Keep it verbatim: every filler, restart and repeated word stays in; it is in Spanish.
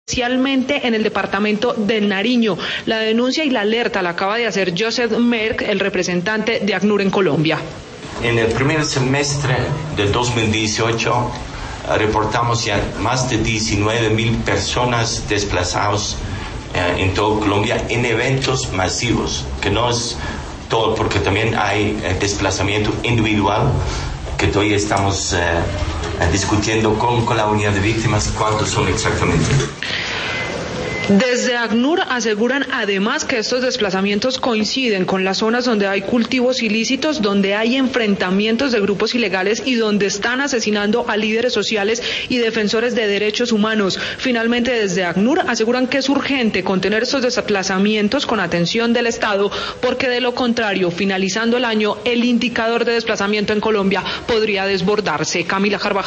especialmente en el departamento del Nariño. La denuncia y la alerta la acaba de hacer Joseph Merck, el representante de ACNUR en Colombia. En el primer semestre del dos mil dieciocho reportamos ya más de diecinueve mil personas desplazadas eh, en toda Colombia en eventos masivos, que no es todo, porque también hay eh, desplazamiento individual, que todavía estamos eh, discutiendo con, con la unidad de víctimas cuántos son exactamente. Desde ACNUR aseguran además que estos desplazamientos coinciden con las zonas donde hay cultivos ilícitos, donde hay enfrentamientos de grupos ilegales y donde están asesinando a líderes sociales y defensores de derechos humanos. Finalmente, desde ACNUR aseguran que es urgente contener estos desplazamientos con atención del Estado, porque de lo contrario, finalizando el año, el indicador de desplazamiento en Colombia podría desbordarse. Camila Carvajal.